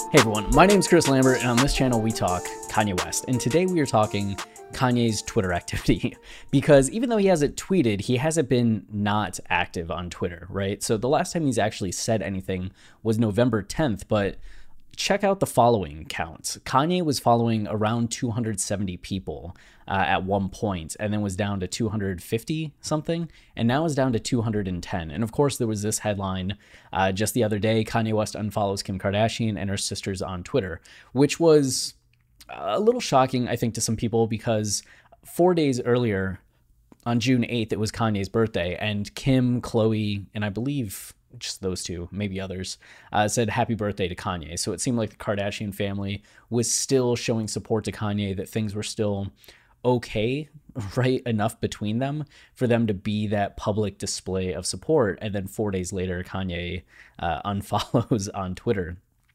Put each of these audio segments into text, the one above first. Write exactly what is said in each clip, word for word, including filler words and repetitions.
Hey everyone, my name's Chris Lambert, and on this channel we talk Kanye West. And today we are talking Kanye's Twitter activity, because even though he hasn't tweeted, he hasn't been not active on Twitter, right? So the last time he's actually said anything was November tenth, but check out the following count. Kanye was following around two hundred seventy people uh, at one point, and then was down to two hundred fifty something, and now is down to two hundred ten. And of course, there was this headline uh, just the other day: Kanye West unfollows Kim Kardashian and her sisters on Twitter, which was a little shocking, I think, to some people, because four days earlier, on June eighth, it was Kanye's birthday, and Kim, Khloe, and I believe just those two, maybe others, uh, said happy birthday to Kanye. So it seemed like the Kardashian family was still showing support to Kanye, that things were still okay, right, enough between them for them to be that public display of support. And then four days later, Kanye uh, unfollows on Twitter.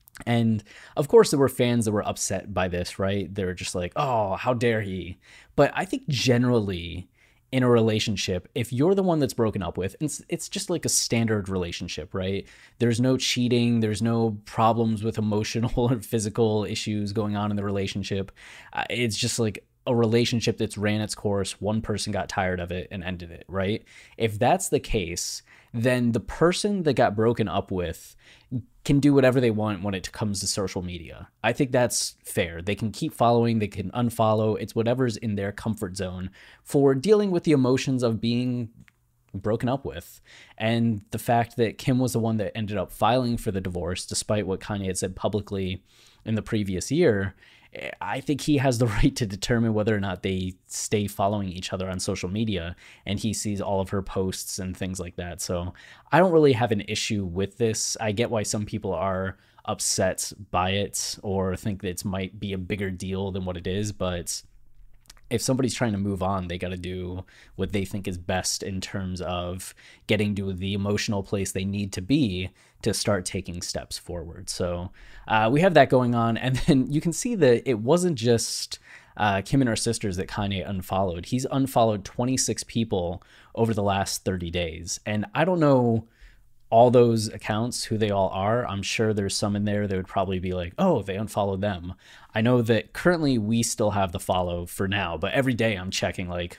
And of course, there were fans that were upset by this, right? They were just like, oh, how dare he? But I think generally, in a relationship, if you're the one that's broken up with, it's, it's just like a standard relationship, right? There's no cheating. There's no problems with emotional or physical issues going on in the relationship. Uh, it's just like a relationship that's ran its course. One person got tired of it and ended it, right? If that's the case, then the person that got broken up with can do whatever they want when it comes to social media. I think that's fair. They can keep following, they can unfollow. It's whatever's in their comfort zone for dealing with the emotions of being broken up with. And the fact that Kim was the one that ended up filing for the divorce, despite what Kanye had said publicly in the previous year, I think he has the right to determine whether or not they stay following each other on social media, and he sees all of her posts and things like that. So I don't really have an issue with this. I get why some people are upset by it or think that it might be a bigger deal than what it is, but if somebody's trying to move on, they got to do what they think is best in terms of getting to the emotional place they need to be to start taking steps forward. So uh, we have that going on. And then you can see that it wasn't just uh, Kim and her sisters that Kanye unfollowed. He's unfollowed twenty-six people over the last thirty days. And I don't know all those accounts, who they all are. I'm sure there's some in there that would probably be like, oh, they unfollowed them. I know that currently we still have the follow for now, but every day I'm checking like,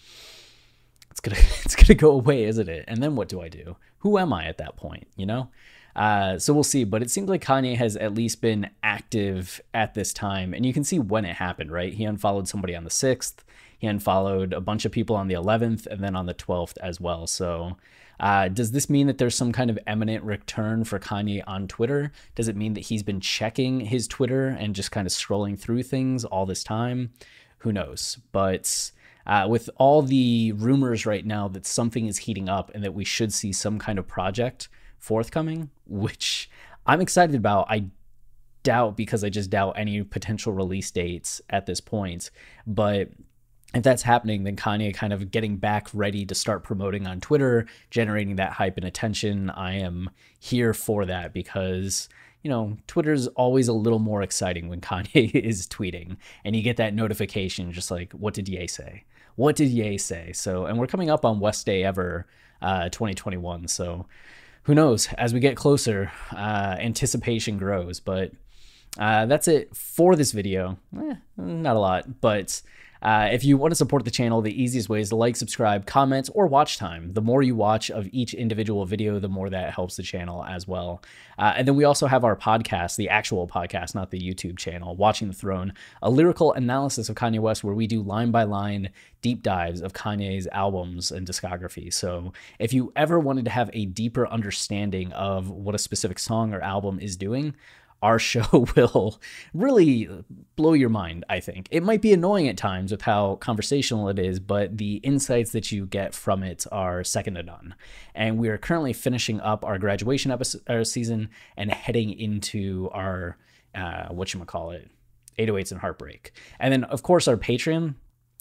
it's gonna it's gonna go away, isn't it? And then what do I do? Who am I at that point, you know? Uh, so we'll see, but it seems like Kanye has at least been active at this time, and you can see when it happened, right? He unfollowed somebody on the sixth, he unfollowed a bunch of people on the eleventh, and then on the twelfth as well. So uh, does this mean that there's some kind of imminent return for Kanye on Twitter? Does it mean that he's been checking his Twitter and just kind of scrolling through things all this time? Who knows? But uh, with all the rumors right now that something is heating up and that we should see some kind of project forthcoming, which I'm excited about. I doubt, because I just doubt any potential release dates at this point. But if that's happening, then Kanye kind of getting back ready to start promoting on Twitter, generating that hype and attention. I am here for that, because, you know, Twitter's always a little more exciting when Kanye is tweeting and you get that notification just like, what did Ye say? What did Ye say? So, and we're coming up on West Day Ever uh, twenty twenty-one. So who knows? As we get closer, uh, anticipation grows. But uh, that's it for this video. Eh, not a lot, but Uh, if you want to support the channel, the easiest way is to like, subscribe, comment, or watch time. The more you watch of each individual video, the more that helps the channel as well. Uh, and then we also have our podcast, the actual podcast, not the YouTube channel, Watching the Throne, a lyrical analysis of Kanye West, where we do line-by-line deep dives of Kanye's albums and discography. So if you ever wanted to have a deeper understanding of what a specific song or album is doing, our show will really blow your mind, I think. It might be annoying at times with how conversational it is, but the insights that you get from it are second to none. And we are currently finishing up our graduation episode, uh, season and heading into our, uh, whatchamacallit, eight oh eights and Heartbreak. And then, of course, our Patreon.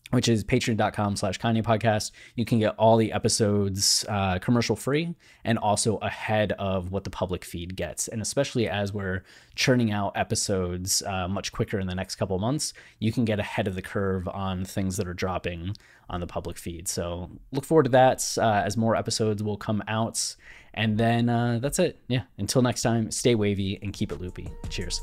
which is patreon.com slash Kanye podcast. You can get all the episodes uh, commercial free and also ahead of what the public feed gets. And especially as we're churning out episodes uh, much quicker in the next couple of months, you can get ahead of the curve on things that are dropping on the public feed. So look forward to that uh, as more episodes will come out. And then uh, that's it. Yeah. Until next time, stay wavy and keep it loopy. Cheers.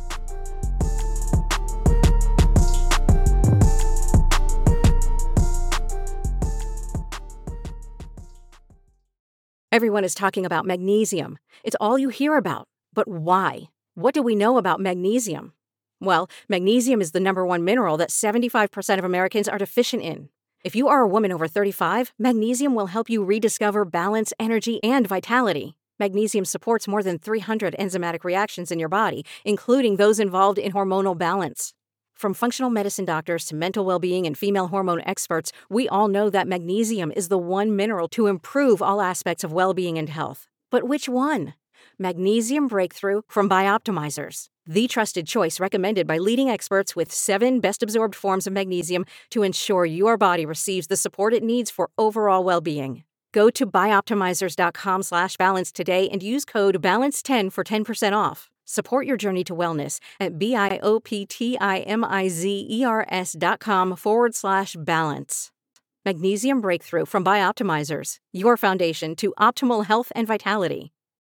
Everyone is talking about magnesium. It's all you hear about. But why? What do we know about magnesium? Well, magnesium is the number one mineral that seventy-five percent of Americans are deficient in. If you are a woman over thirty-five, magnesium will help you rediscover balance, energy, and vitality. Magnesium supports more than three hundred enzymatic reactions in your body, including those involved in hormonal balance. From functional medicine doctors to mental well-being and female hormone experts, we all know that magnesium is the one mineral to improve all aspects of well-being and health. But which one? Magnesium Breakthrough from Bioptimizers, the trusted choice recommended by leading experts with seven best-absorbed forms of magnesium to ensure your body receives the support it needs for overall well-being. Go to bioptimizers.com slash balance today and use code balance ten for ten percent off. Support your journey to wellness at B-I-O-P-T-I-M-I-Z-E-R-S dot com forward slash balance. Magnesium Breakthrough from Bioptimizers, your foundation to optimal health and vitality.